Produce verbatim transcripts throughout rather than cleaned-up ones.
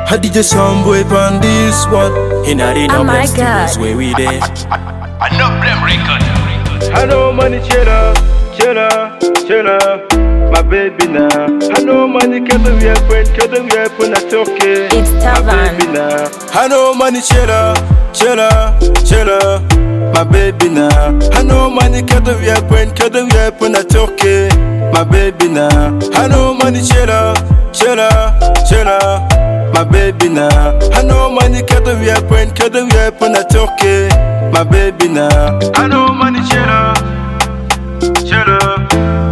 I did just some boy on this one. In a Oh my God. where we there. I know them record. I know money chiller, chiller, chiller, my baby now. I know money can't be a friend, can't be a friend, that's okay. It's My Tavan. baby now. I know money chiller, chiller, chiller, my baby now. I know money can't be a friend, can't be a friend, that's okay. My baby now. I know money chiller, chiller, chiller, my baby now. I know money can't be a friend, can't be a friend, that's okay. My baby now. I know money chiller, chiller.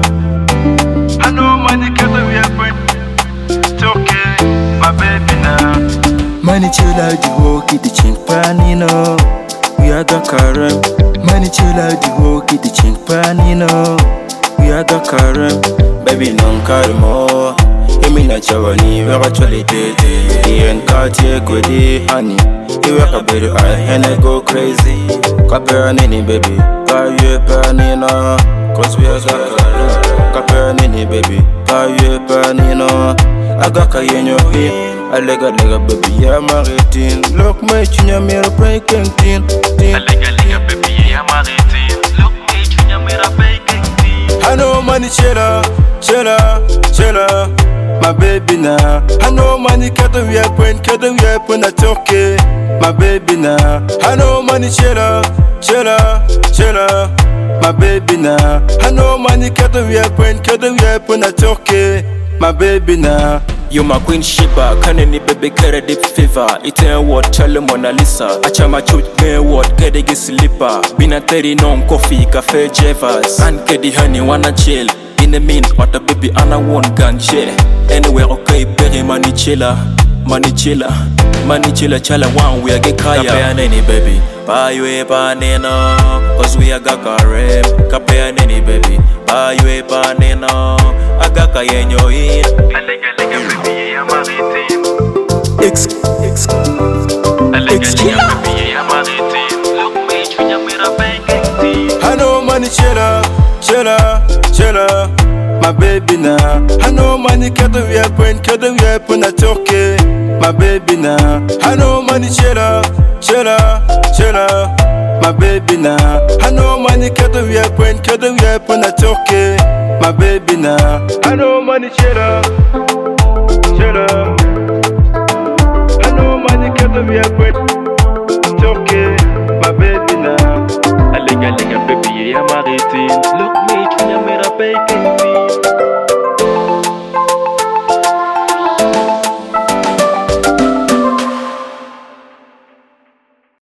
I know money can't be a friend, it's okay. My baby now. Money chiller, the walk, the chink panino. We are the current. Money chiller, the walk, the chink panino. We are the current. Baby, non calmo. Emi na chawani, we actually did it. The end Cartier, Gwedi, honey. You work a bit, I and I go crazy. Kapera nini, baby. Paye panino. Cause we are the current. Kapera nini, baby. Paye panino. I got a yenyo here. I leg a leg a baby, yeah, maritin. Look, my chinya mera breaking tin. I like a lick up, baby, yeah, I'm ready. Look, me, Junior, me, a baking tea. I know money chiller, chiller, chiller, my baby now. I know money can't be a friend, can't be a friend, that's okay. My baby now. I know money chiller, chiller, chiller, my baby now. I know money can't be a friend, can't be a friend, that's okay. My baby now. You my queen Shiba, can any baby carry deep fever? It ain't what Charlie Mona Lisa. Achama chut me what get slipper. Been a thirty non coffee, cafe Jevas. And Keddy honey wanna chill. In the mean, what a baby and I won't gun share. Anywhere okay, berry money chiller. Money chiller, money chiller, chala one we a get kaya. Kapea neni baby, buy you a banana. Cause we a gaka rep. Kapea neni baby, buy you a banana. Agaka yenyo in. I like a lick up, baby, yeah, I'm ready. X, X, I like a lick up, baby, yeah, I'm ready. Look, me, Junior, me, a baking tea. I know money chiller, chiller, chiller, my baby now. I know money can't be a friend, can't be a friend, that's okay. My baby now. I know money chiller, chiller, chiller, my baby now. I know money can't be a friend, can't be a friend, that's okay. My baby now. I know money chiller,